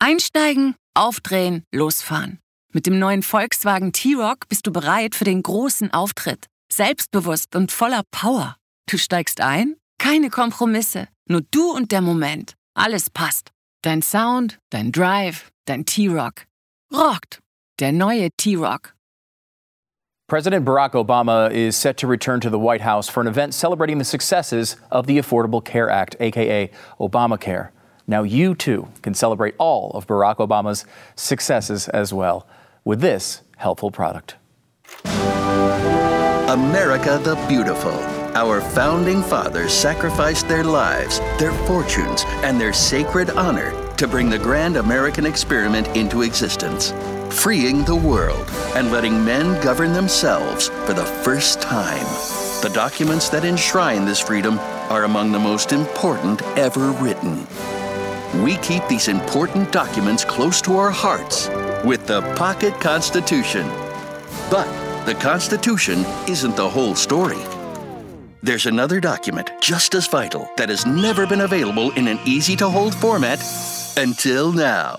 Einsteigen, aufdrehen, losfahren. Mit dem neuen Volkswagen T-Roc bist du bereit für den großen Auftritt. Selbstbewusst und voller Power. Du steigst ein? Keine Kompromisse. Nur du und der Moment. Alles passt. Dein Sound, dein Drive, dein T-Roc. Rockt. Der neue T-Roc. President Barack Obama is set to return to the White House for an event celebrating the successes of the Affordable Care Act, aka Obamacare. Now you too can celebrate all of Barack Obama's successes as well with this helpful product. America the Beautiful. Our founding fathers sacrificed their lives, their fortunes, and their sacred honor to bring the grand American experiment into existence, freeing the world and letting men govern themselves for the first time. The documents that enshrine this freedom are among the most important ever written. We keep these important documents close to our hearts with the Pocket Constitution. But the Constitution isn't the whole story. There's another document just as vital that has never been available in an easy-to-hold format until now.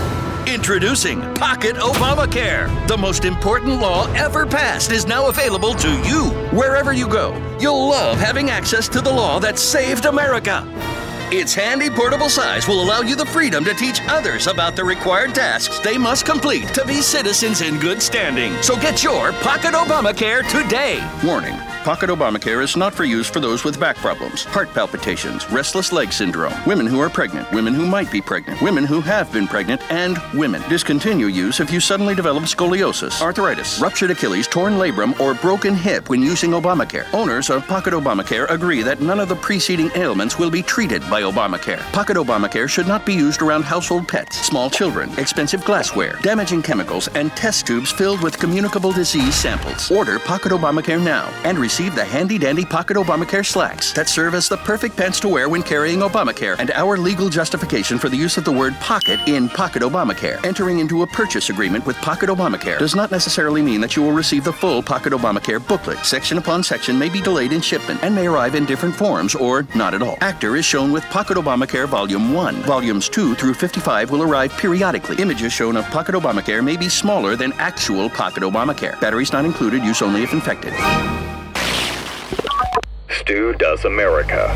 Introducing Pocket Obamacare. The most important law ever passed is now available to you wherever you go. You'll love having access to the law that saved America. Its handy portable size will allow you the freedom to teach others about the required tasks they must complete to be citizens in good standing. So get your Pocket Obamacare today. Warning. Pocket Obamacare is not for use for those with back problems, heart palpitations, restless leg syndrome, women who are pregnant, women who might be pregnant, women who have been pregnant, and women. Discontinue use if you suddenly develop scoliosis, arthritis, ruptured Achilles, torn labrum, or broken hip when using Obamacare. Owners of Pocket Obamacare agree that none of the preceding ailments will be treated by Obamacare. Pocket Obamacare should not be used around household pets, small children, expensive glassware, damaging chemicals, and test tubes filled with communicable disease samples. Order Pocket Obamacare now and receive the handy-dandy Pocket Obamacare slacks that serve as the perfect pants to wear when carrying Obamacare and our legal justification for the use of the word pocket in Pocket Obamacare. Entering into a purchase agreement with Pocket Obamacare does not necessarily mean that you will receive the full Pocket Obamacare booklet. Section upon section may be delayed in shipment and may arrive in different forms or not at all. Actor is shown with Pocket Obamacare Volume 1. Volumes 2 through 55 will arrive periodically. Images shown of Pocket Obamacare may be smaller than actual Pocket Obamacare. Batteries not included. Use only if infected. Stu Does America.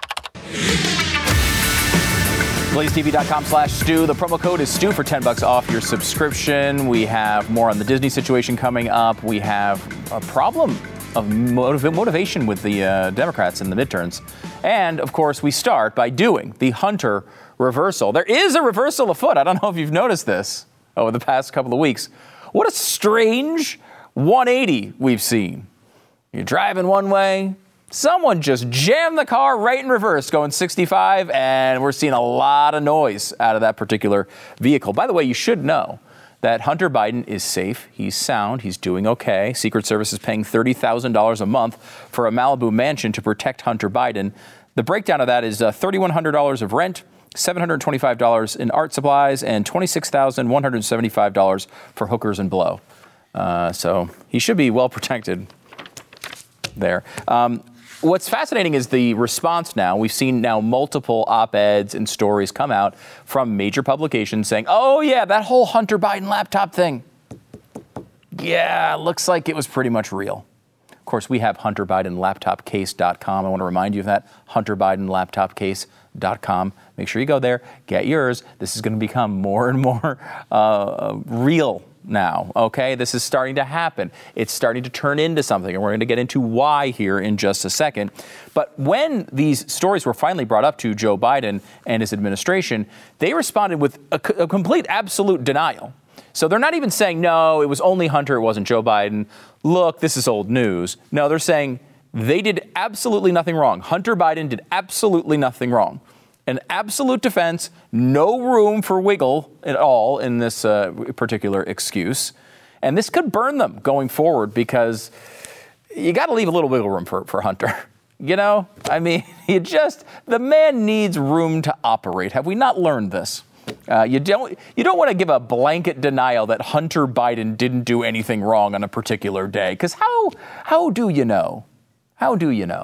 BlazeTV.com/Stu. The promo code is Stu for $10 off your subscription. We have more on the Disney situation coming up. We have a problem of motivation with the Democrats in the midterms. And, of course, we start by doing the Hunter reversal. There is a reversal afoot. I don't know if you've noticed this over the past couple of weeks. What a strange 180 we've seen. You're driving one way, someone just jammed the car right in reverse, going 65, and we're seeing a lot of noise out of that particular vehicle. By the way, you should know that Hunter Biden is safe, he's sound, he's doing okay. Secret Service is paying $30,000 a month for a Malibu mansion to protect Hunter Biden. The breakdown of that is $3,100 of rent, $725 in art supplies, and $26,175 for hookers and blow. So he should be well protected there. What's fascinating is the response now. We've seen now multiple op-eds and stories come out from major publications saying, oh, yeah, that whole Hunter Biden laptop thing. Yeah, looks like it was pretty much real. Of course, we have HunterBidenLaptopCase.com. I want to remind you of that, HunterBidenLaptopCase.com. Make sure you go there, get yours. This is going to become more and more real now, okay? This is starting to happen. It's starting to turn into something, and we're going to get into why here in just a second. But when these stories were finally brought up to Joe Biden and his administration, they responded with a complete absolute denial. So they're not even saying, no, it was only Hunter, it wasn't Joe Biden. Look, this is old news. No, they're saying they did absolutely nothing wrong. Hunter Biden did absolutely nothing wrong. An absolute defense, no room for wiggle at all in this particular excuse. And this could burn them going forward because you got to leave a little wiggle room for Hunter. You know, I mean, the man needs room to operate. Have we not learned this? You don't want to give a blanket denial that Hunter Biden didn't do anything wrong on a particular day. Because how do you know? How do you know?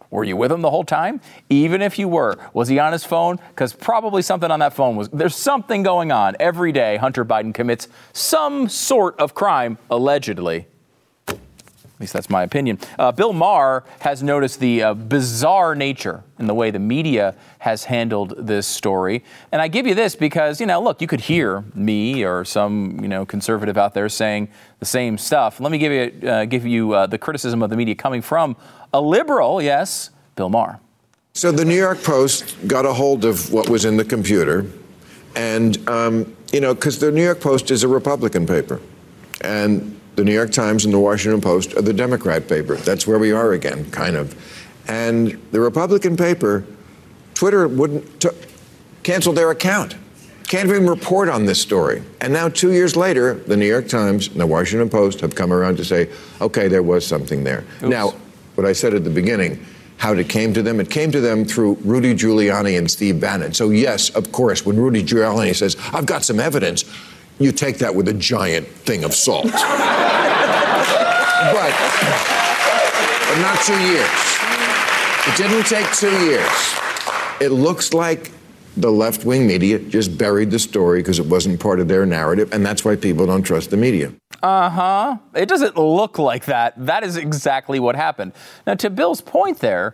Were you with him the whole time? Even if you were, was he on his phone? Because probably something on that phone there's something going on. Every day, Hunter Biden commits some sort of crime, allegedly. At least that's my opinion. Bill Maher has noticed the bizarre nature in the way the media has handled this story. And I give you this because, look, you could hear me or some, conservative out there saying the same stuff. Let me give you the criticism of the media coming from a liberal, yes, Bill Maher. So the New York Post got a hold of what was in the computer. And, because the New York Post is a Republican paper. And the New York Times and the Washington Post are the Democrat paper. That's where we are again, kind of. And the Republican paper, Twitter canceled their account. Can't even report on this story. And now 2 years later, the New York Times and the Washington Post have come around to say, okay, there was something there. Oops. Now, what I said at the beginning, how it came to them through Rudy Giuliani and Steve Bannon. So yes, of course, when Rudy Giuliani says, I've got some evidence, you take that with a giant thing of salt. but not 2 years. It didn't take 2 years. It looks like the left-wing media just buried the story because it wasn't part of their narrative, and that's why people don't trust the media. Uh-huh. It doesn't look like that. That is exactly what happened. Now, to Bill's point there,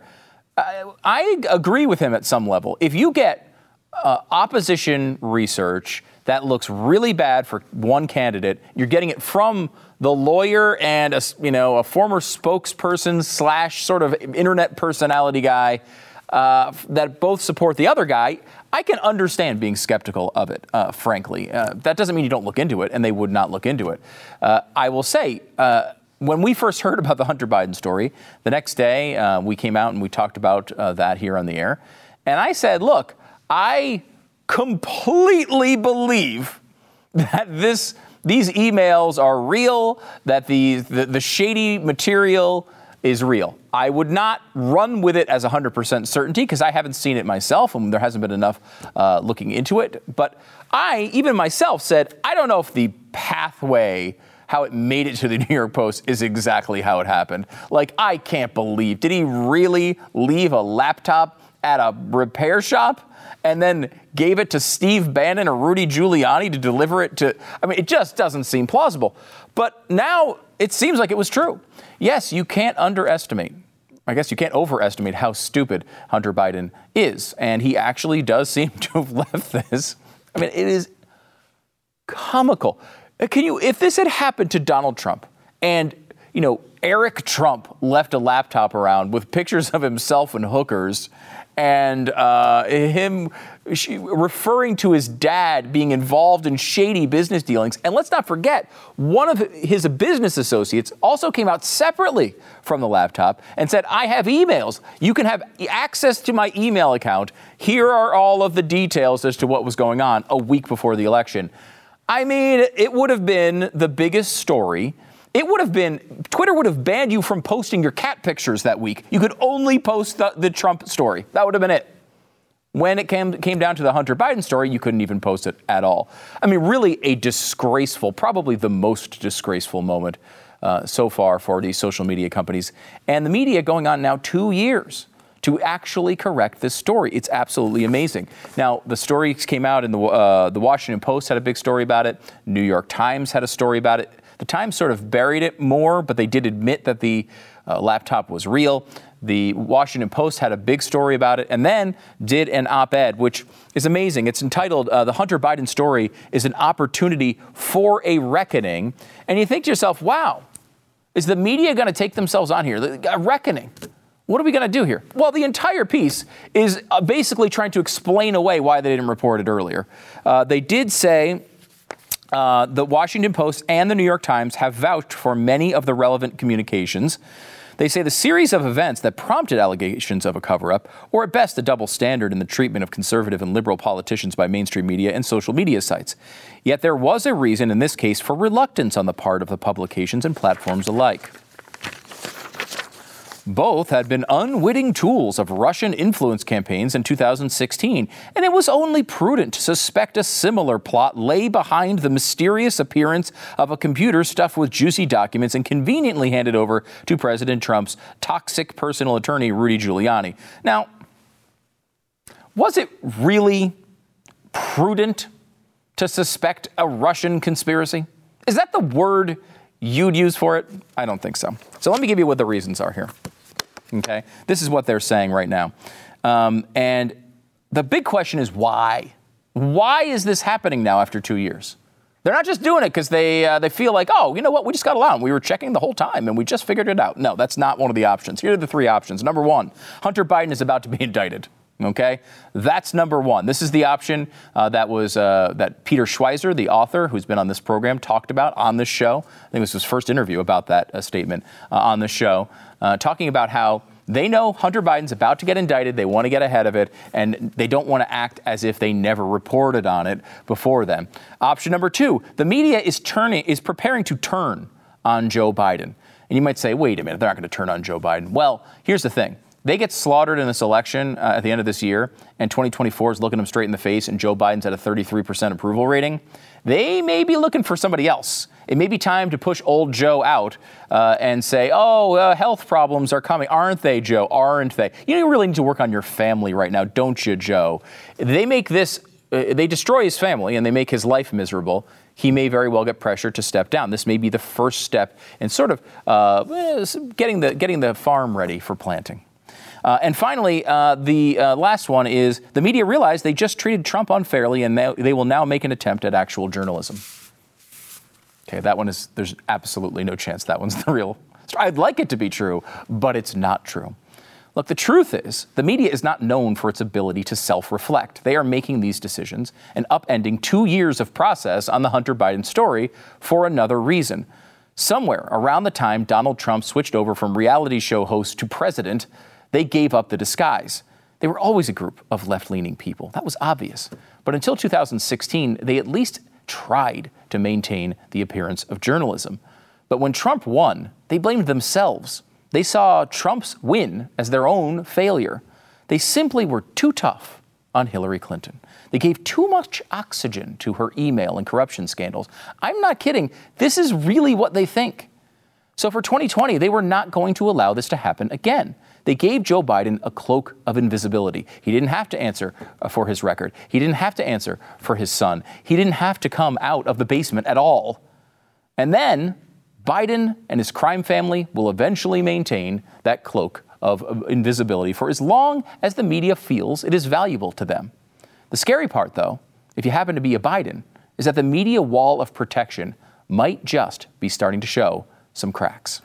I agree with him at some level. If you get opposition research that looks really bad for one candidate, you're getting it from the lawyer and a former spokesperson / sort of internet personality guy that both support the other guy. I can understand being skeptical of it, frankly. That doesn't mean you don't look into it, and they would not look into it. I will say, when we first heard about the Hunter Biden story, the next day we came out and we talked about that here on the air. And I said, look, I completely believe that these emails are real, that the shady material is real. I would not run with it as 100% certainty because I haven't seen it myself and there hasn't been enough looking into it. But I, even myself, said, I don't know if the pathway, how it made it to the New York Post is exactly how it happened. Like, I can't believe, did he really leave a laptop at a repair shop and then gave it to Steve Bannon or Rudy Giuliani to deliver it to, it just doesn't seem plausible. But now it seems like it was true. Yes, you can't overestimate how stupid Hunter Biden is. And he actually does seem to have left this. It is comical. If this had happened to Donald Trump and, Eric Trump left a laptop around with pictures of himself and hookers and him referring to his dad being involved in shady business dealings. And let's not forget, one of his business associates also came out separately from the laptop and said, I have emails. You can have access to my email account. Here are all of the details as to what was going on a week before the election. It would have been the biggest story. Twitter would have banned you from posting your cat pictures that week. You could only post the Trump story. That would have been it. When it came down to the Hunter Biden story, you couldn't even post it at all. Really a disgraceful, probably the most disgraceful moment so far for these social media companies. And the media going on now 2 years to actually correct this story. It's absolutely amazing. Now, the stories came out in the Washington Post had a big story about it. New York Times had a story about it. The Times sort of buried it more, but they did admit that the laptop was real. The Washington Post had a big story about it and then did an op-ed, which is amazing. It's entitled, The Hunter Biden Story is an Opportunity for a Reckoning. And you think to yourself, wow, is the media going to take themselves on here? A reckoning. What are we going to do here? Well, the entire piece is basically trying to explain away why they didn't report it earlier. They did say the Washington Post and the New York Times have vouched for many of the relevant communications. They say the series of events that prompted allegations of a cover-up, or at best a double standard in the treatment of conservative and liberal politicians by mainstream media and social media sites. Yet there was a reason in this case for reluctance on the part of the publications and platforms alike. Both had been unwitting tools of Russian influence campaigns in 2016, and it was only prudent to suspect a similar plot lay behind the mysterious appearance of a computer stuffed with juicy documents and conveniently handed over to President Trump's toxic personal attorney, Rudy Giuliani. Now, was it really prudent to suspect a Russian conspiracy? Is that the word you'd use for it? I don't think so. So let me give you what the reasons are here. Okay, this is what they're saying right now. And the big question is why? Why is this happening now after 2 years? They're not just doing it because they feel like, oh, you know what, we just got allowed. We were checking the whole time and we just figured it out. No, that's not one of the options. Here are the three options. Number one, Hunter Biden is about to be indicted. Okay, that's number one. This is the option that Peter Schweizer, the author who's been on this program, talked about on this show. I think it was his first interview about that statement on the show, talking about how they know Hunter Biden's about to get indicted. They want to get ahead of it, and they don't want to act as if they never reported on it before then. Option number two, the media is preparing to turn on Joe Biden. And you might say, wait a minute, they're not going to turn on Joe Biden. Well, here's the thing. They get slaughtered in this election at the end of this year, and 2024 is looking them straight in the face, and Joe Biden's at a 33% approval rating. They may be looking for somebody else. It may be time to push old Joe out and say, health problems are coming. Aren't they, Joe? Aren't they? You really need to work on your family right now, don't you, Joe? They destroy his family, and they make his life miserable. He may very well get pressure to step down. This may be the first step in sort of getting the farm ready for planting. And finally, the last one is the media realized they just treated Trump unfairly, and they will now make an attempt at actual journalism. Okay, there's absolutely no chance that one's the real. I'd like it to be true, but it's not true. Look, the truth is the media is not known for its ability to self-reflect. They are making these decisions and upending 2 years of process on the Hunter Biden story for another reason. Somewhere around the time Donald Trump switched over from reality show host to president, they gave up the disguise. They were always a group of left-leaning people. That was obvious. But until 2016, they at least tried to maintain the appearance of journalism. But when Trump won, they blamed themselves. They saw Trump's win as their own failure. They simply were too tough on Hillary Clinton. They gave too much oxygen to her email and corruption scandals. I'm not kidding. This is really what they think. So for 2020, they were not going to allow this to happen again. They gave Joe Biden a cloak of invisibility. He didn't have to answer for his record. He didn't have to answer for his son. He didn't have to come out of the basement at all. And then Biden and his crime family will eventually maintain that cloak of invisibility for as long as the media feels it is valuable to them. The scary part, though, if you happen to be a Biden, is that the media wall of protection might just be starting to show some cracks.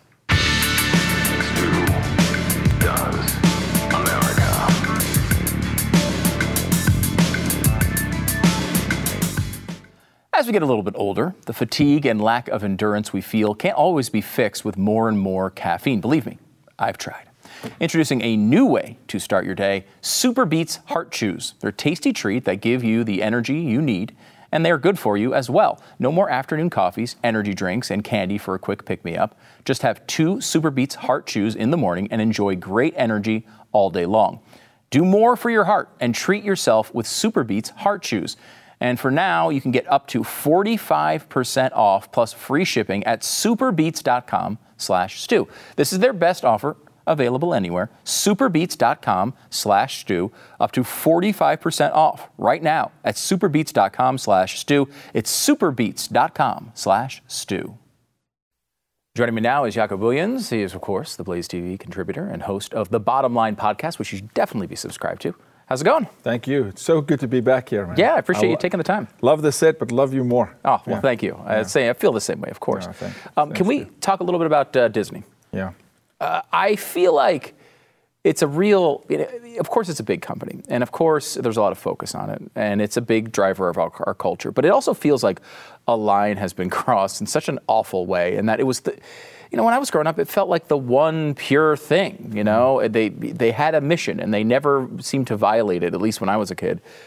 As we get a little bit older, the fatigue and lack of endurance we feel can't always be fixed with more and more caffeine. Believe me, I've tried. Introducing a new way to start your day, Super Beets Heart Chews. They're a tasty treat that give you the energy you need, and they're good for you as well. No more afternoon coffees, energy drinks, and candy for a quick pick-me-up. Just have 2 Super Beets Heart Chews in the morning and enjoy great energy all day long. Do more for your heart and treat yourself with Super Beets Heart Chews. And for now, you can get up to 45% off plus free shipping at superbeets.com/stew. This is their best offer available anywhere. Superbeets.com/stew. Up to 45% off right now at superbeets.com/stew. It's superbeets.com/stew. Joining me now is Jacob Williams. He is, of course, the Blaze TV contributor and host of the Bottom Line podcast, which you should definitely be subscribed to. How's it going? Thank you. It's so good to be back here, man. Yeah, I appreciate you taking the time. Love the set, but love you more. Oh, well, thank you. I feel the same way, of course. Can we talk a little bit about Disney? Yeah. I feel like it's a real, of course it's a big company, and of course there's a lot of focus on it, and it's a big driver of our culture, but it also feels like a line has been crossed in such an awful way, and that it was when I was growing up, it felt like the one pure thing, They had a mission, and they never seemed to violate it, at least when I was a kid.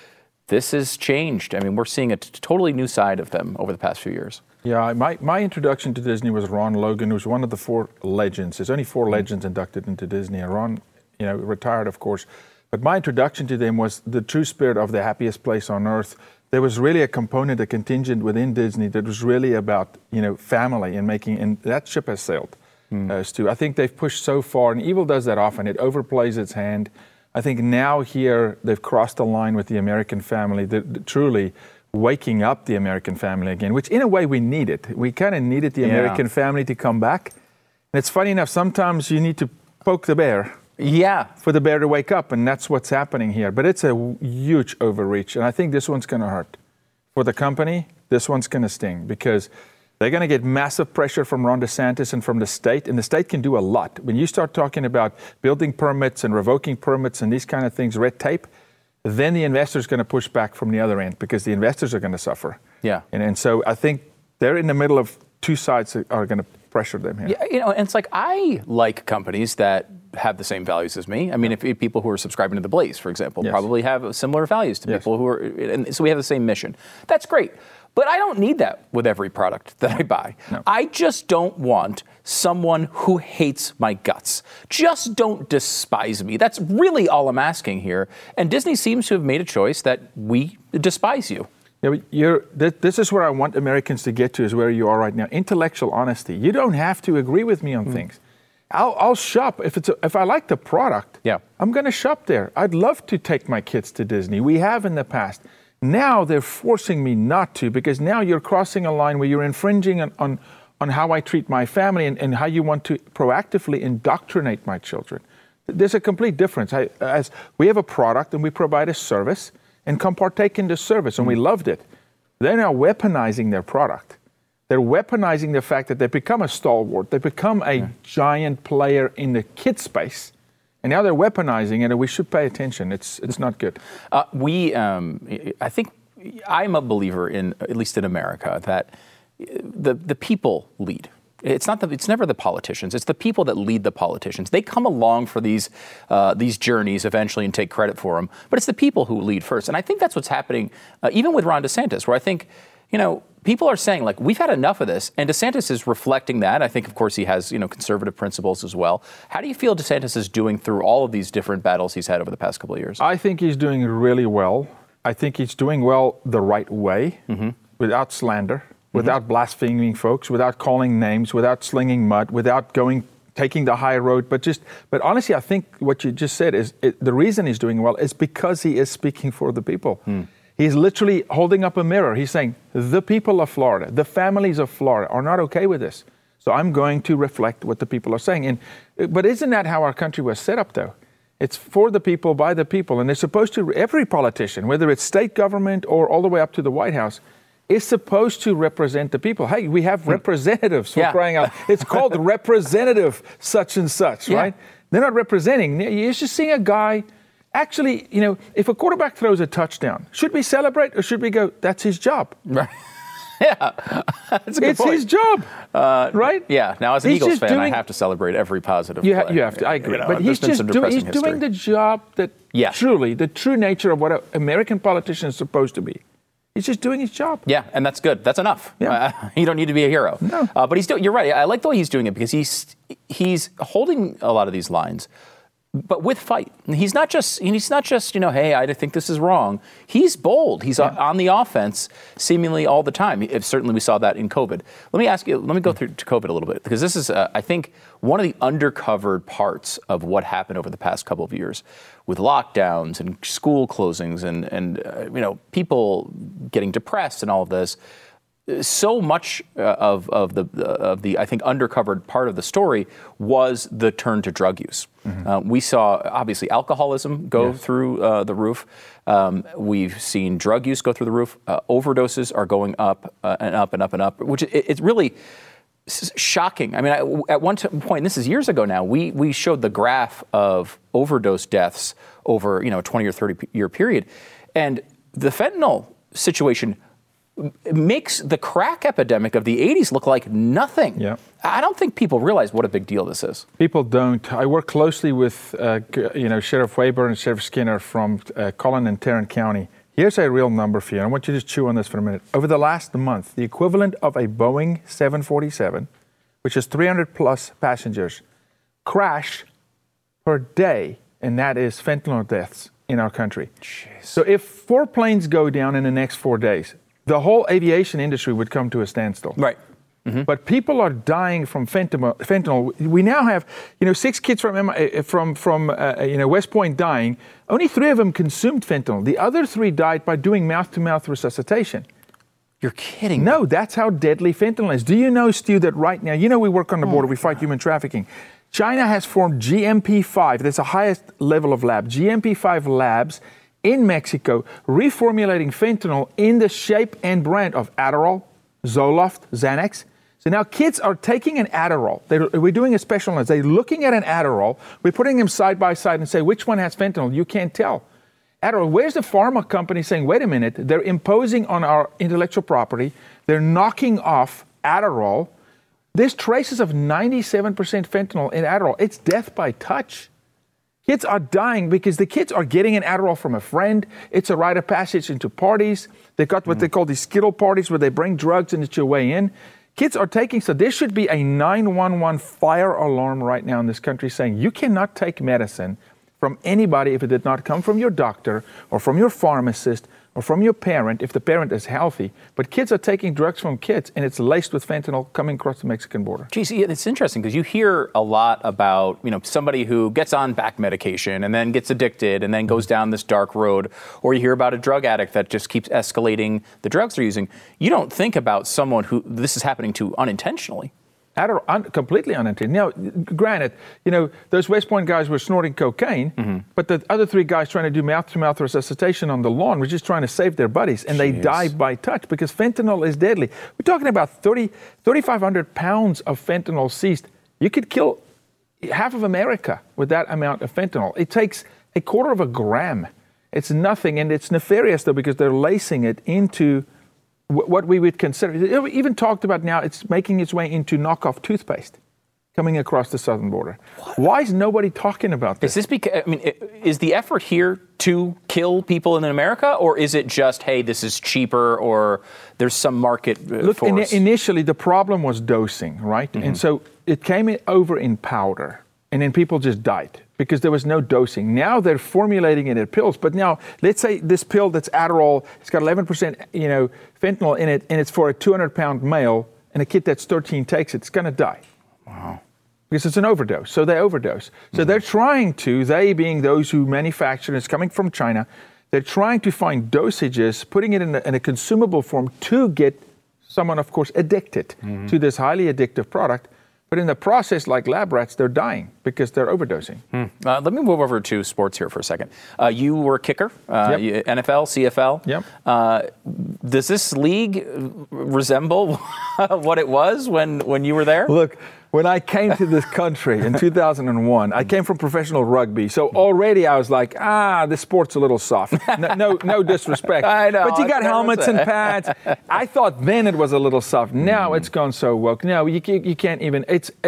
this has changed. I mean, we're seeing a totally new side of them over the past few years. Yeah, my introduction to Disney was Ron Logan, who was one of the 4 legends. There's only 4 legends inducted into Disney, and Ron, retired, of course. But my introduction to them was the true spirit of the happiest place on earth. There was really a component, a contingent within Disney that was really about, family and that ship has sailed. Stu, I think they've pushed so far, and evil does that often. It overplays its hand. I think now here they've crossed the line with the American family, truly waking up the American family again, which in a way we needed. We kind of needed the American family to come back. And it's funny enough, sometimes you need to poke the bear. Yeah. For the bear to wake up, and that's what's happening here. But it's a huge overreach, and I think this one's going to hurt. For the company, this one's going to sting, because they're going to get massive pressure from Ron DeSantis and from the state, and the state can do a lot. When you start talking about building permits and revoking permits and these kind of things, red tape, then the investor's going to push back from the other end, because the investors are going to suffer. Yeah. And so I think they're in the middle of 2 sides that are going to pressure them here. Yeah, and it's like, I like companies that have the same values as me. I mean, if people who are subscribing to The Blaze, for example, probably have similar values to people who are, and so we have the same mission. That's great. But I don't need that with every product that I buy. No. I just don't want someone who hates my guts. Just don't despise me. That's really all I'm asking here. And Disney seems to have made a choice that we despise you. Yeah, this is where I want Americans to get to, is where you are right now. Intellectual honesty. You don't have to agree with me on things. I'll shop. If I like the product, I'm going to shop there. I'd love to take my kids to Disney. We have in the past. Now they're forcing me not to, because now you're crossing a line where you're infringing on how I treat my family and how you want to proactively indoctrinate my children. There's a complete difference. As we have a product and we provide a service, and come partake in the service, and we loved it. They're now weaponizing their product. They're weaponizing the fact that they become a stalwart. They become a giant player in the kid space. And now they're weaponizing it, and we should pay attention. It's not good. I think I'm a believer in, at least in America, that the people lead. It's never the politicians. It's the people that lead the politicians. They come along for these journeys eventually and take credit for them. But it's the people who lead first. And I think that's what's happening, even with Ron DeSantis, where I think, people are saying, like, we've had enough of this. And DeSantis is reflecting that. I think, of course, he has, conservative principles as well. How do you feel DeSantis is doing through all of these different battles he's had over the past couple of years? I think he's doing really well. I think he's doing well the right way, without slander, without blaspheming folks, without calling names, without slinging mud, without taking the high road. But honestly, I think what you just said is the reason he's doing well is because he is speaking for the people. He's literally holding up a mirror. He's saying, the people of Florida, the families of Florida are not okay with this. So I'm going to reflect what the people are saying. But isn't that how our country was set up, though? It's for the people, by the people. And they're supposed to, every politician, whether it's state government or all the way up to the White House, is supposed to represent the people. Hey, we have representatives for crying out. It's called representative such and such, right? They're not representing. You're just seeing a guy. Actually, if a quarterback throws a touchdown, should we celebrate or should we go, that's his job? Right. Yeah, that's a good point. It's his job, right? Yeah. Now, as an Eagles fan, I have to celebrate every positive play. You have to. I agree. But he's just doing the job that truly, the true nature of what an American politician is supposed to be. He's just doing his job. Yeah, and that's good. That's enough. Yeah. You don't need to be a hero. No. But you're right. I like the way he's doing it, because he's holding a lot of these lines, but with fight. He's not just, hey, I think this is wrong. He's bold. He's on the offense seemingly all the time. Certainly we saw that in COVID. Let me go through to COVID a little bit, because this is, I think, one of the undercovered parts of what happened over the past couple of years with lockdowns and school closings and people getting depressed and all of this. So much of the I think undercovered part of the story was the turn to drug use. We saw obviously alcoholism go through the roof. We've seen drug use go through the roof. Overdoses are going up and up and up and up, which it's really shocking. I mean, at one point, this is years ago now, we showed the graph of overdose deaths over a 20 or 30 year period, and the fentanyl situation makes the crack epidemic of the 80s look like nothing. Yeah. I don't think people realize what a big deal this is. People don't. I work closely with Sheriff Weber and Sheriff Skinner from Collin and Tarrant County Here's a real number for you. I want you to just chew on this for a minute. Over the last month, the equivalent of a Boeing 747, which is 300 plus passengers, crash per day, and that is fentanyl deaths in our country. Jeez. So if 4 planes go down in the next 4 days, the whole aviation industry would come to a standstill. Right. Mm-hmm. But people are dying from fentanyl. We now have, 6 kids from West Point dying. Only 3 of them consumed fentanyl. The other 3 died by doing mouth-to-mouth resuscitation. You're kidding. No, that's how deadly fentanyl is. Do you know, Stu, that right now, we work on the border, we fight human trafficking. China has formed GMP5, that's the highest level of lab, GMP5 labs in Mexico, reformulating fentanyl in the shape and brand of Adderall, Zoloft, Xanax. So now kids are taking an Adderall. We're doing a special on this. They're looking at an Adderall. We're putting them side by side and say, which one has fentanyl? You can't tell. Adderall, where's the pharma company saying, wait a minute, they're imposing on our intellectual property. They're knocking off Adderall. There's traces of 97% fentanyl in Adderall. It's death by touch. Kids are dying because the kids are getting an Adderall from a friend. It's a rite of passage into parties. They've got what they call these Skittle parties where they bring drugs and it's your way in. Kids are taking, so there should be a 911 fire alarm right now in this country saying you cannot take medicine from anybody if it did not come from your doctor or from your pharmacist or from your parent if the parent is healthy. But kids are taking drugs from kids and it's laced with fentanyl coming across the Mexican border. Geez, it's interesting because you hear a lot about, somebody who gets on back medication and then gets addicted and then goes down this dark road, or you hear about a drug addict that just keeps escalating the drugs they're using. You don't think about someone who this is happening to unintentionally. Completely unintentional. Now, granted, those West Point guys were snorting cocaine, but the other 3 guys trying to do mouth-to-mouth resuscitation on the lawn were just trying to save their buddies, and they died by touch because fentanyl is deadly. We're talking about 3,500 pounds of fentanyl seized. You could kill half of America with that amount of fentanyl. It takes a quarter of a gram. It's nothing, and it's nefarious, though, because they're lacing it into what we would consider, even talked about now, it's making its way into knockoff toothpaste coming across the southern border. What? Why is nobody talking about this? Is this because, is the effort here to kill people in America, or is it just, hey, this is cheaper, or there's some market force? Initially, the problem was dosing, right? And so it came over in powder, and then people just died because there was no dosing. Now they're formulating it in pills. But now, let's say this pill that's Adderall, it's got 11%, fentanyl in it, and it's for a 200-pound male, and a kid that's 13 takes it, it's going to die. Wow. Because it's an overdose. So they overdose. So they're trying to, they being those who manufacture, it's coming from China, they're trying to find dosages, putting it in a consumable form to get someone, of course, addicted to this highly addictive product. But in the process, like lab rats, they're dying because they're overdosing. Let me move over to sports here for a second. You were a kicker, NFL, CFL. Yep. Does this league resemble what it was when you were there? Look, when I came to this country in 2001, I came from professional rugby. So already I was like, this sport's a little soft. No disrespect. I know. But you got helmets and pads. I thought then it was a little soft. Now it's gone so woke. No, you can't even.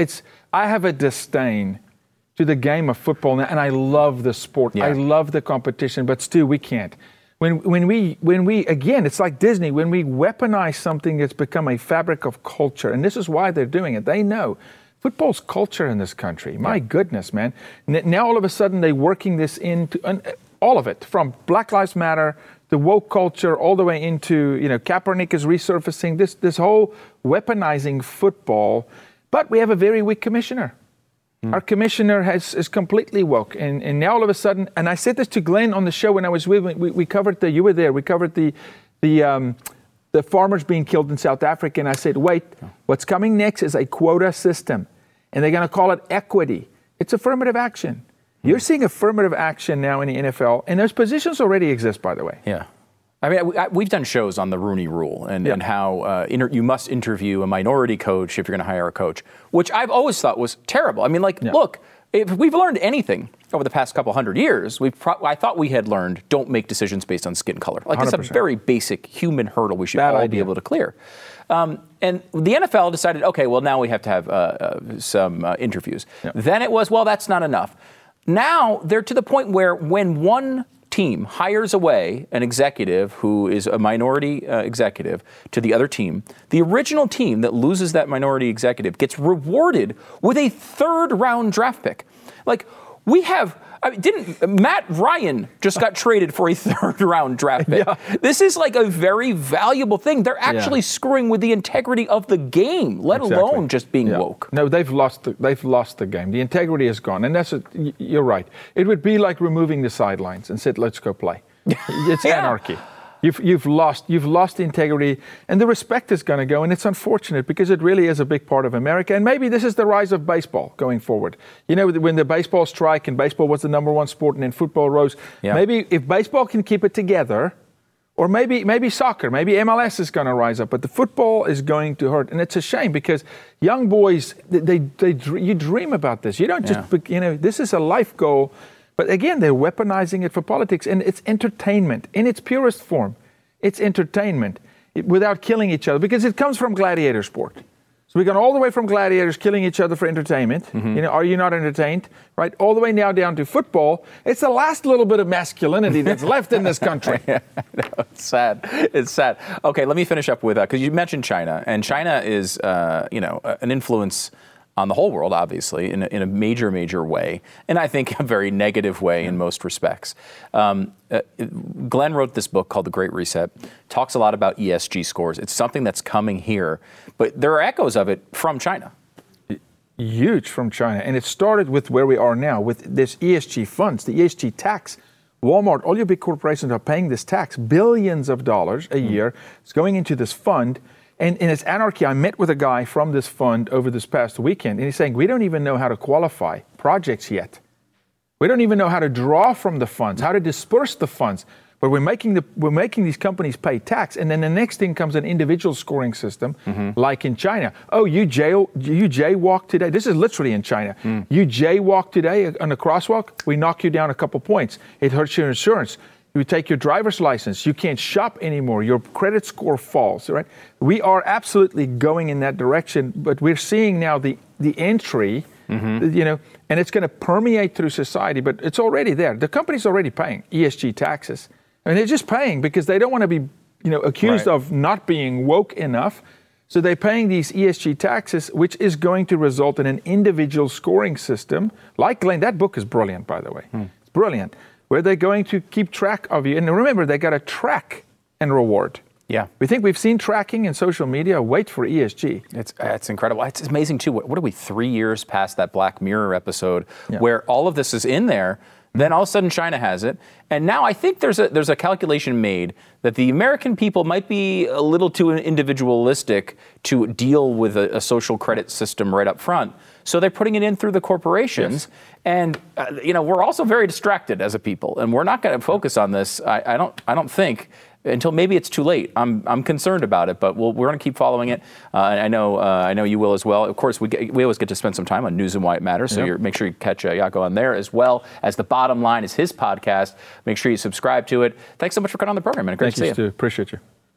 I have a disdain to the game of football now, and I love the sport. Yeah. I love the competition, but still we can't. When we again, it's like Disney, when we weaponize something that's become a fabric of culture, and this is why they're doing it. They know football's culture in this country. My goodness, man. Now all of a sudden they're working this into all of it, from Black Lives Matter, the woke culture, all the way into, Kaepernick is resurfacing, this whole weaponizing football. But we have a very weak commissioner. Our commissioner is completely woke, and now all of a sudden, and I said this to Glenn on the show when I was with, we covered you were there, we covered the farmers being killed in South Africa, and I said, wait, what's coming next is a quota system, and they're going to call it equity. It's affirmative action. You're seeing affirmative action now in the NFL, and those positions already exist, by the way. Yeah. We've done shows on the Rooney Rule and how you must interview a minority coach if you're going to hire a coach, which I've always thought was terrible. Look, if we've learned anything over the past couple hundred years, I thought we had learned don't make decisions based on skin color. It's a very basic human hurdle we should all be able to clear. And the NFL decided, okay, well, now we have to have some interviews. Yep. Then it was, well, that's not enough. Now they're to the point where when one team hires away an executive who is a minority executive to the other team, the original team that loses that minority executive gets rewarded with a third-round draft pick. Like, we have... didn't Matt Ryan just got traded for a third-round draft pick? Yeah. This is like a very valuable thing. They're actually screwing with the integrity of the game, let alone just being woke. No, they've lost the game. The integrity is gone, and you're right. It would be like removing the sidelines and said, "Let's go play." It's anarchy. You've lost the integrity, and the respect is going to go, and it's unfortunate because it really is a big part of America. And maybe this is the rise of baseball going forward. You know, when the baseball strike and baseball was the number one sport, and then football rose. Yeah. Maybe if baseball can keep it together, or maybe soccer, maybe MLS is going to rise up, but the football is going to hurt, and it's a shame because young boys, you dream about this. You don't just this is a life goal. But again, they're weaponizing it for politics, and it's entertainment in its purest form. It's entertainment without killing each other, because it comes from gladiator sport. So we've gone all the way from gladiators killing each other for entertainment. Mm-hmm. You know, are you not entertained? Right, all the way now down to football. It's the last little bit of masculinity that's left in this country. No, it's sad. It's sad. Okay, let me finish up with because you mentioned China, and China is an influence on the whole world, obviously, in a major way, and I think a very negative way in most respects. Glenn wrote this book called The Great Reset, talks a lot about ESG scores. It's something that's coming here, but there are echoes of it from China. Huge from China, and it started with where we are now, with this ESG funds, the ESG tax. Walmart, all your big corporations are paying this tax, billions of dollars a year. It's going into this fund. And in its anarchy, I met with a guy from this fund over this past weekend, and he's saying, we don't even know how to qualify projects yet. We don't even know how to draw from the funds, how to disperse the funds. But we're making these companies pay tax, and then the next thing comes an individual scoring system, like in China. Oh, you jaywalked today. This is literally in China. You jaywalked today on a crosswalk, we knock you down a couple points. It hurts your insurance. You take your driver's license, you can't shop anymore, your credit score falls, right? We are absolutely going in that direction, but we're seeing now the entry, and it's going to permeate through society, but it's already there. The company's already paying ESG taxes. And they're just paying because they don't want to be, accused of not being woke enough. So they're paying these ESG taxes, which is going to result in an individual scoring system. Like Glenn, that book is brilliant, by the way. It's brilliant. Where they're going to keep track of you. And remember, they got to track and reward. Yeah. We think we've seen tracking in social media. Wait for ESG. It's incredible. It's amazing, too. What are we, 3 years past that Black Mirror episode where all of this is in there? Then all of a sudden China has it. And now I think there's a calculation made that the American people might be a little too individualistic to deal with a social credit system right up front. So they're putting it in through the corporations. Yes. And, we're also very distracted as a people. And we're not going to focus on this, I don't think, until maybe it's too late. I'm concerned about it, but we're going to keep following it. I know you will as well. Of course, we always get to spend some time on News and Why It Matters, so make sure you catch Jaco on there, as well as The Bottom Line is his podcast. Make sure you subscribe to it. Thanks so much for coming on the program, man. Great to see you. Thank you, Stu. Appreciate you.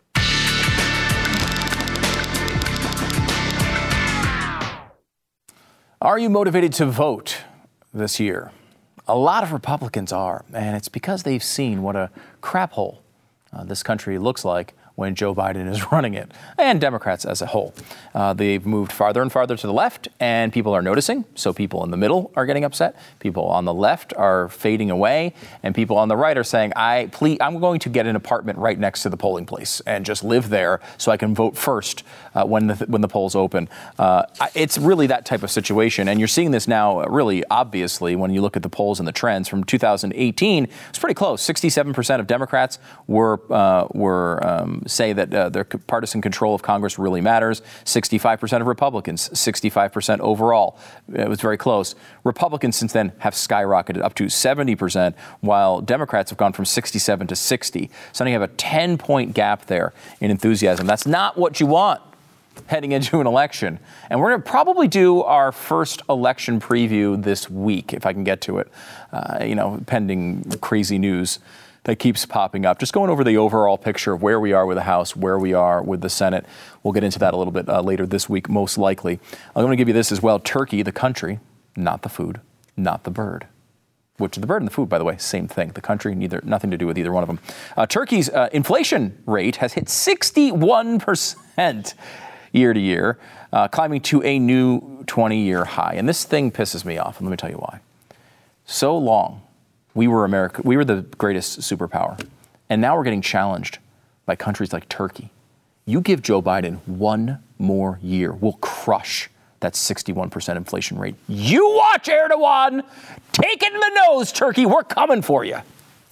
Are you motivated to vote this year? A lot of Republicans are, and it's because they've seen what a crap hole this country looks like when Joe Biden is running it, and Democrats as a whole. They've moved farther and farther to the left, and people are noticing. So people in the middle are getting upset. People on the left are fading away, and people on the right are saying, I'm going to get an apartment right next to the polling place and just live there so I can vote first when the polls open. It's really that type of situation, and you're seeing this now really obviously when you look at the polls and the trends from 2018. It's pretty close. 67% of Democrats were say that their partisan control of Congress really matters. 65% of Republicans, 65% overall. It was very close. Republicans since then have skyrocketed up to 70%, while Democrats have gone from 67 to 60. So now you have a 10-point gap there in enthusiasm. That's not what you want heading into an election. And we're going to probably do our first election preview this week, if I can get to it, pending crazy news that keeps popping up. Just going over the overall picture of where we are with the House, where we are with the Senate. We'll get into that a little bit later this week, most likely. I'm going to give you this as well. Turkey, the country, not the food, not the bird. which the bird and the food, by the way, same thing. The country, nothing to do with either one of them. Turkey's inflation rate has hit 61% year to year, climbing to a new 20-year high. And this thing pisses me off, and let me tell you why. So long, we were the greatest superpower, and now we're getting challenged by countries like Turkey. You give Joe Biden one more year, we'll crush that 61% inflation rate. You watch, Erdogan! Take it in the nose, Turkey! We're coming for you!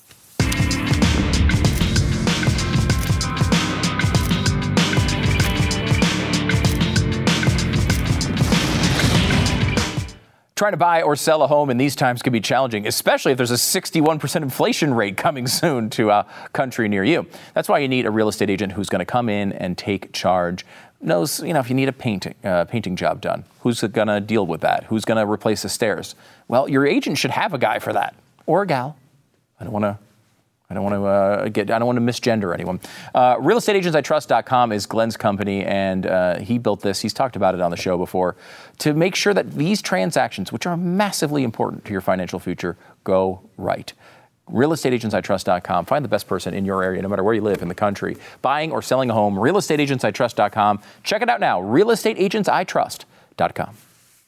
Trying to buy or sell a home in these times can be challenging, especially if there's a 61% inflation rate coming soon to a country near you. That's why you need a real estate agent who's going to come in and take charge. Knows, if you need a painting job done, who's going to deal with that? Who's going to replace the stairs? Well, your agent should have a guy for that, or a gal. I don't want to misgender anyone. RealestateAgentsITrust.com is Glenn's company, and he built this. He's talked about it on the show before to make sure that these transactions, which are massively important to your financial future, go right. RealestateAgentsITrust.com. Find the best person in your area, no matter where you live in the country. Buying or selling a home, RealestateAgentsITrust.com. Check it out now, RealestateAgentsITrust.com.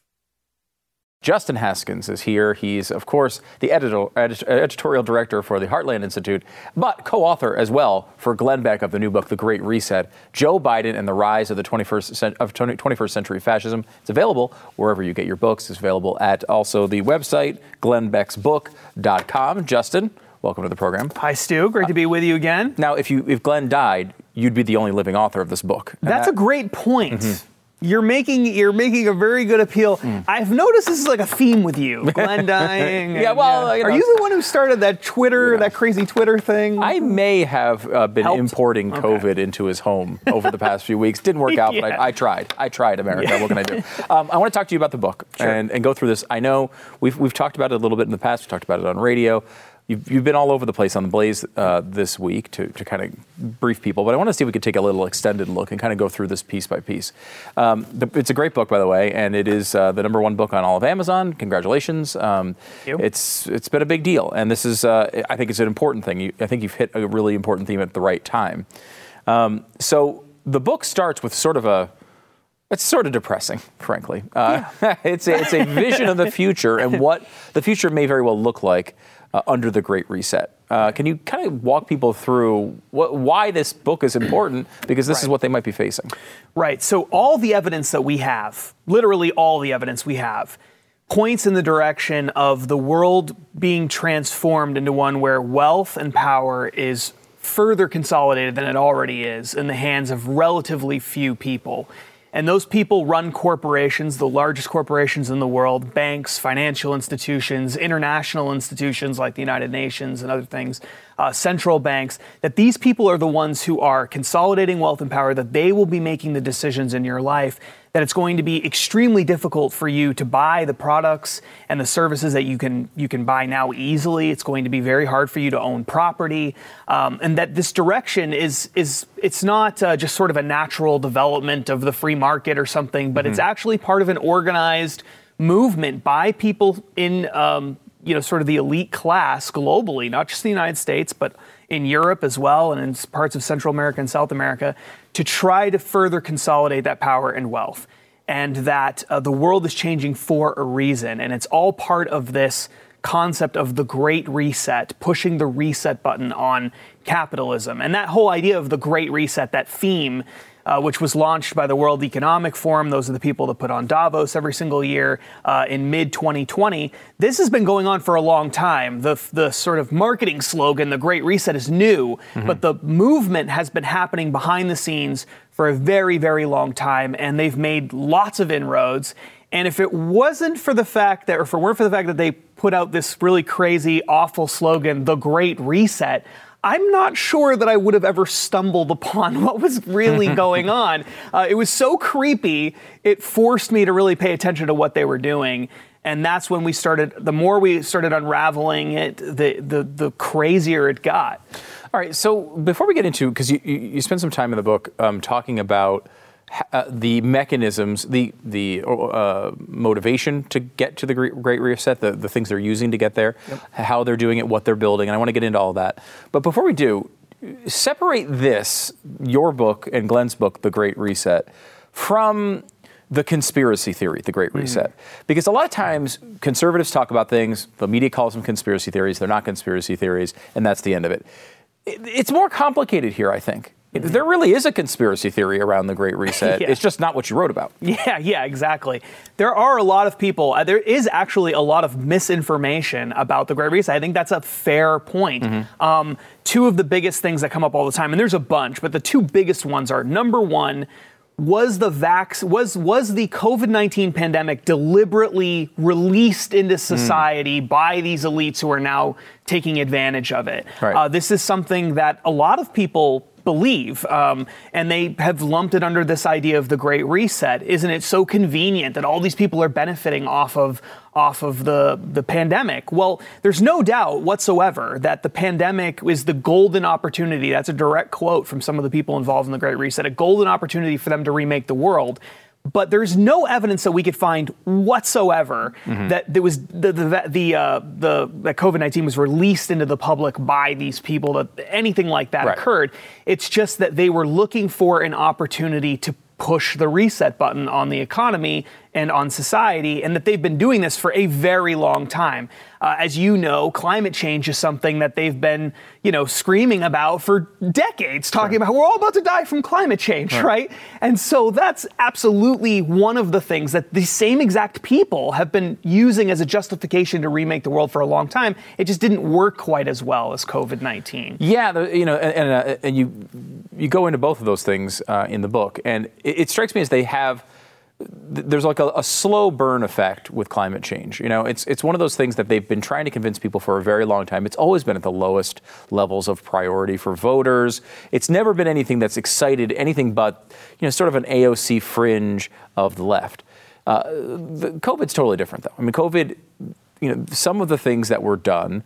Justin Haskins is here. He's, of course, the editorial director for the Heartland Institute, but co-author as well for Glenn Beck of the new book, The Great Reset, Joe Biden and the Rise of the 21st Century Fascism. It's available wherever you get your books. It's available at also the website, glennbecksbook.com. Justin, welcome to the program. Hi, Stu. Great to be with you again. Now, if Glenn died, you'd be the only living author of this book. That's a great point. Mm-hmm. You're making a very good appeal. I've noticed this is like a theme with you, Glenn dying. Yeah, well, are you the one who started that Twitter, that crazy Twitter thing? I may have been importing COVID into his home over the past few weeks. Didn't work out, but I tried. America. Yeah. What can I do? I want to talk to you about the book and go through this. I know we've talked about it a little bit in the past. We talked about it on radio. You've been all over the place on the Blaze this week to kind of brief people, but I want to see if we could take a little extended look and kind of go through this piece by piece. It's a great book, by the way, and it is the #1 book on all of Amazon. Congratulations. It's been a big deal, and this is, I think it's an important thing. I think you've hit a really important theme at the right time. So the book starts with it's sort of depressing, frankly. It's a vision of the future and what the future may very well look like under the Great Reset. Can you kind of walk people through why this book is important? Because this is what they might be facing. Right. So all the evidence that we have, literally all the evidence we have, points in the direction of the world being transformed into one where wealth and power is further consolidated than it already is in the hands of relatively few people. And those people run corporations, the largest corporations in the world, banks, financial institutions, international institutions like the United Nations and other things, central banks, that these people are the ones who are consolidating wealth and power, that they will be making the decisions in your life, that it's going to be extremely difficult for you to buy the products and the services that you can buy now easily. It's going to be very hard for you to own property, and that this direction it's not just sort of a natural development of the free market or something, but it's actually part of an organized movement by people in sort of the elite class globally, not just the United States, but in Europe as well and in parts of Central America and South America, to try to further consolidate that power and wealth. And that the world is changing for a reason. And it's all part of this concept of the Great Reset, pushing the reset button on capitalism. And that whole idea of the Great Reset, that theme, which was launched by the World Economic Forum. Those are the people that put on Davos every single year in mid-2020. This has been going on for a long time. The sort of marketing slogan, the Great Reset, is new, but the movement has been happening behind the scenes for a very, very long time, and they've made lots of inroads. And if it weren't for the fact that they put out this really crazy, awful slogan, the Great Reset, I'm not sure that I would have ever stumbled upon what was really going on. It was so creepy, it forced me to really pay attention to what they were doing. And that's when the more we started unraveling it, the crazier it got. All right, so before we get into, because you spend some time in the book talking about the mechanisms, the motivation to get to the Great Reset, the things they're using to get there, how they're doing it, what they're building, and I want to get into all of that. But before we do, separate this, your book and Glenn's book, The Great Reset, from the conspiracy theory, The Great Reset. Because a lot of times conservatives talk about things, the media calls them conspiracy theories, they're not conspiracy theories, and that's the end of it. It's more complicated here, I think. There really is a conspiracy theory around the Great Reset. It's just not what you wrote about. Yeah, exactly. There are a lot of people, there is actually a lot of misinformation about the Great Reset. I think that's a fair point. Two of the biggest things that come up all the time, and there's a bunch, but the two biggest ones are, number one, was the COVID-19 pandemic deliberately released into society by these elites who are now taking advantage of it? Right. This is something that a lot of people believe, and they have lumped it under this idea of the Great Reset. Isn't it so convenient that all these people are benefiting off of the pandemic? Well, there's no doubt whatsoever that the pandemic is the golden opportunity. That's a direct quote from some of the people involved in the Great Reset, a golden opportunity for them to remake the world. But there's no evidence that we could find whatsoever that there was that COVID-19 was released into the public by these people, that anything like that occurred. It's just that they were looking for an opportunity to push the reset button on the economy and on society, and that they've been doing this for a very long time. As you know, climate change is something that they've been, screaming about for decades, talking about we're all about to die from climate change, right? And so that's absolutely one of the things that the same exact people have been using as a justification to remake the world for a long time. It just didn't work quite as well as COVID-19. Yeah, and you go into both of those things in the book, and it strikes me as there's like a slow burn effect with climate change. It's one of those things that they've been trying to convince people for a very long time. It's always been at the lowest levels of priority for voters. It's never been anything that's excited anything but, sort of an AOC fringe of the left. COVID's totally different, though. I mean, COVID, some of the things that were done,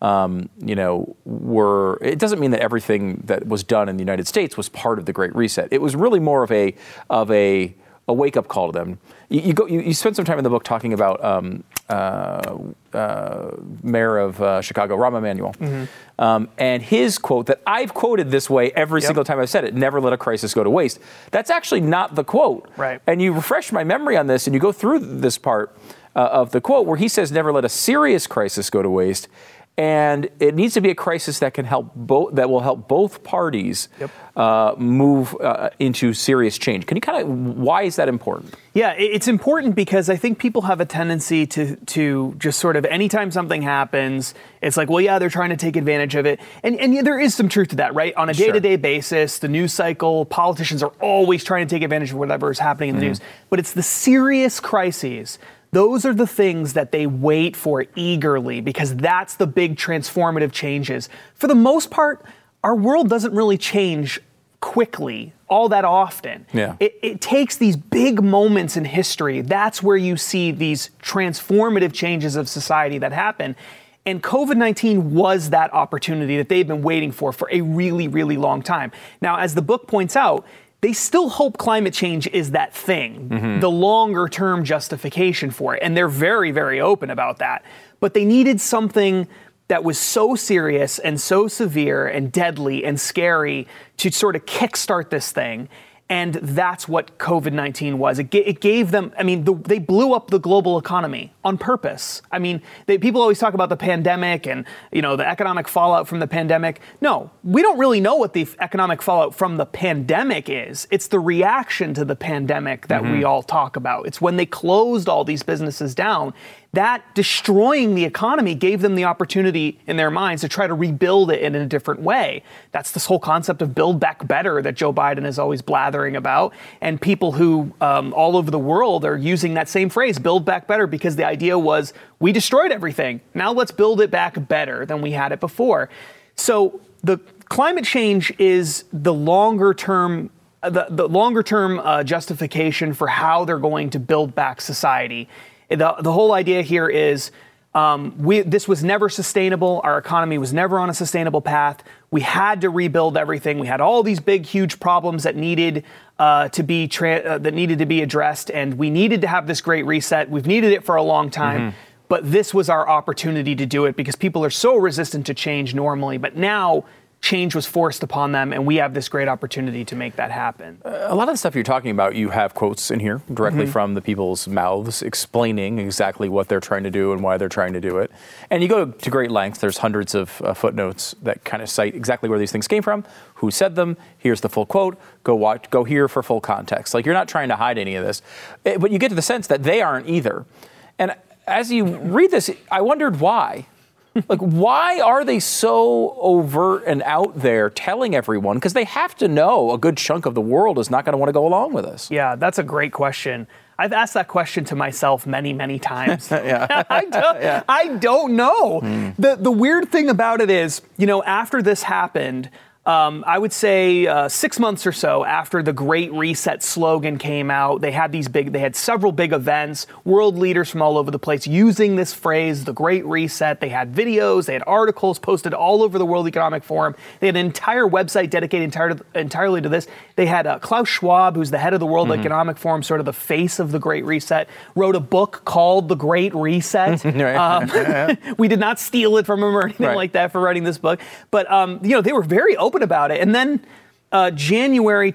it doesn't mean that everything that was done in the United States was part of the Great Reset. It was really more of a wake-up call to them. You spend some time in the book talking about Mayor of Chicago, Rahm Emanuel, and his quote that I've quoted this way every single time I've said it: "Never let a crisis go to waste." That's actually not the quote. Right. And you refresh my memory on this, and you go through this part of the quote where he says, "Never let a serious crisis go to waste." And it needs to be a crisis that can that will help both parties move into serious change. Can you why is that important? Yeah, it's important because I think people have a tendency to just sort of, anytime something happens, it's like, well, yeah, they're trying to take advantage of it. And there is some truth to that, right? On a day-to-day basis, the news cycle, politicians are always trying to take advantage of whatever is happening in the news. But it's the serious crises. Those are the things that they wait for eagerly, because that's the big transformative changes. For the most part, our world doesn't really change quickly all that often. Yeah. It takes these big moments in history. That's where you see these transformative changes of society that happen. And COVID-19 was that opportunity that they've been waiting for a really, really long time. Now, as the book points out, they still hope climate change is that thing, the longer term justification for it. And they're very, very open about that. But they needed something that was so serious and so severe and deadly and scary to sort of kickstart this thing. And that's what COVID-19 was. It gave them, they blew up the global economy on purpose. People always talk about the pandemic and, the economic fallout from the pandemic. No, we don't really know what the economic fallout from the pandemic is. It's the reaction to the pandemic that we all talk about. It's when they closed all these businesses down. That destroying the economy gave them the opportunity in their minds to try to rebuild it in a different way. That's this whole concept of build back better that Joe Biden is always blathering about. And people who all over the world are using that same phrase, build back better, because the idea was we destroyed everything. Now let's build it back better than we had it before. So the climate change is the longer term justification for how they're going to build back society. The whole idea here is This was never sustainable. Our economy was never on a sustainable path. We had to rebuild everything. We had all these big, huge problems that needed to be addressed, and we needed to have this great reset. We've needed it for a long time, but this was our opportunity to do it because people are so resistant to change normally. But now change was forced upon them, and we have this great opportunity to make that happen. A lot of the stuff you're talking about, you have quotes in here directly from the people's mouths explaining exactly what they're trying to do and why they're trying to do it. And you go to great lengths. There's hundreds of footnotes that kind of cite exactly where these things came from, who said them. Here's the full quote. Go here for full context. Like, you're not trying to hide any of this. But you get to the sense that they aren't either. And as you read this, I wondered why. Like, why are they so overt and out there telling everyone? Because they have to know a good chunk of the world is not going to want to go along with us. Yeah, that's a great question. I've asked that question to myself many, many times. I don't know. The weird thing about it is, after this happened, I would say 6 months or so after the Great Reset slogan came out, they had several big events, world leaders from all over the place using this phrase, the Great Reset. They had videos, they had articles posted all over the World Economic Forum. They had an entire website dedicated entirely to this. They had Klaus Schwab, who's the head of the World Economic Forum, sort of the face of the Great Reset, wrote a book called The Great Reset. We did not steal it from him or anything like that for writing this book. But, they were very open about it. And then January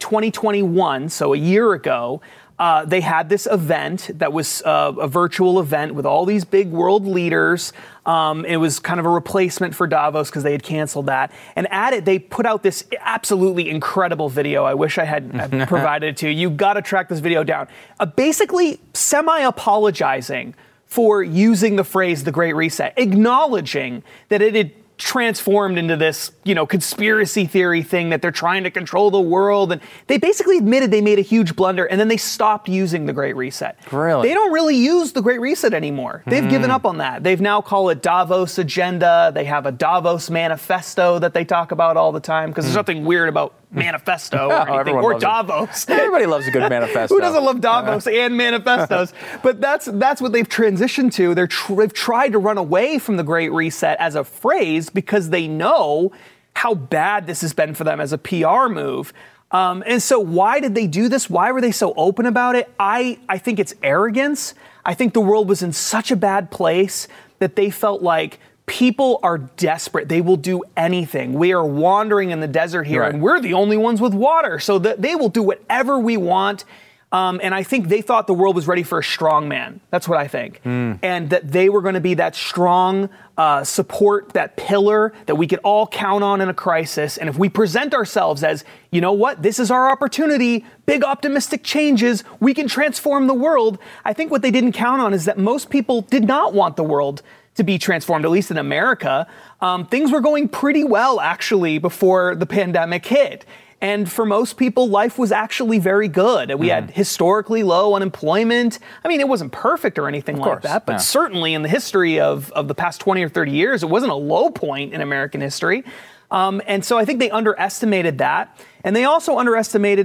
2021, so a year ago, they had this event that was a virtual event with all these big world leaders. It was kind of a replacement for Davos because they had canceled that. And at it, they put out this absolutely incredible video. I wish I had provided it to you. You've got to track this video down. Basically semi-apologizing for using the phrase the Great Reset, acknowledging that it had transformed into this, conspiracy theory thing that they're trying to control the world. And they basically admitted they made a huge blunder, and then they stopped using the Great Reset. Really? They don't really use the Great Reset anymore. They've given up on that. They've now called it Davos Agenda. They have a Davos Manifesto that they talk about all the time because there's nothing weird about manifesto or anything, or Davos. Everybody loves a good manifesto. Who doesn't love Davos and manifestos? But that's what they've transitioned to. They've tried to run away from the Great Reset as a phrase because they know how bad this has been for them as a PR move. And so why did they do this? Why were they so open about it? I think it's arrogance. I think the world was in such a bad place that they felt like people are desperate. They will do anything. We are wandering in the desert here, and we're the only ones with water. So that they will do whatever we want. And I think they thought the world was ready for a strong man. That's what I think. And that they were going to be that strong support, that pillar that we could all count on in a crisis. And if we present ourselves as, you know what, this is our opportunity, big optimistic changes, we can transform the world. I think what they didn't count on is that most people did not want the world to be transformed, at least in America. Things were going pretty well, actually, before the pandemic hit. And for most people, life was actually very good. We had historically low unemployment. I mean, it wasn't perfect or anything like that, but certainly in the history of the past 20 or 30 years, it wasn't a low point in American history. And so I think they underestimated that. And they also underestimated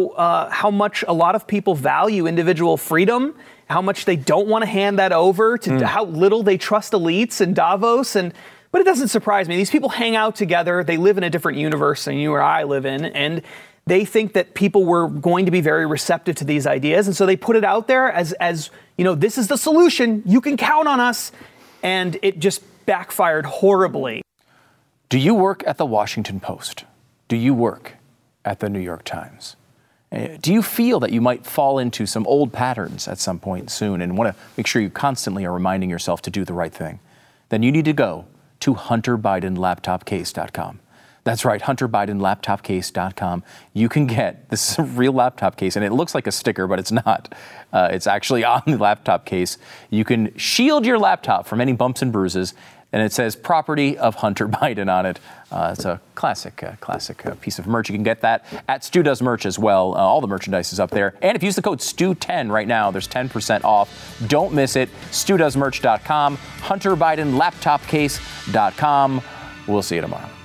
how much a lot of people value individual freedom, how much they don't want to hand that over, to how little they trust elites in Davos. But it doesn't surprise me. These people hang out together. They live in a different universe than you or I live in. And they think that people were going to be very receptive to these ideas. And so they put it out there as this is the solution. You can count on us. And it just backfired horribly. Do you work at the Washington Post? Do you work at the New York Times? Do you feel that you might fall into some old patterns at some point soon and want to make sure you constantly are reminding yourself to do the right thing? Then you need to go to HunterBidenLaptopCase.com. That's right, HunterBidenLaptopCase.com. You can get, this is a real laptop case, and it looks like a sticker, but it's not. It's actually on the laptop case. You can shield your laptop from any bumps and bruises, and it says property of Hunter Biden on it. It's a classic piece of merch. You can get that at Stu Does Merch as well. All the merchandise is up there. And if you use the code STU10 right now, there's 10% off. Don't miss it. StuDoesMerch.com, HunterBidenLaptopCase.com. We'll see you tomorrow.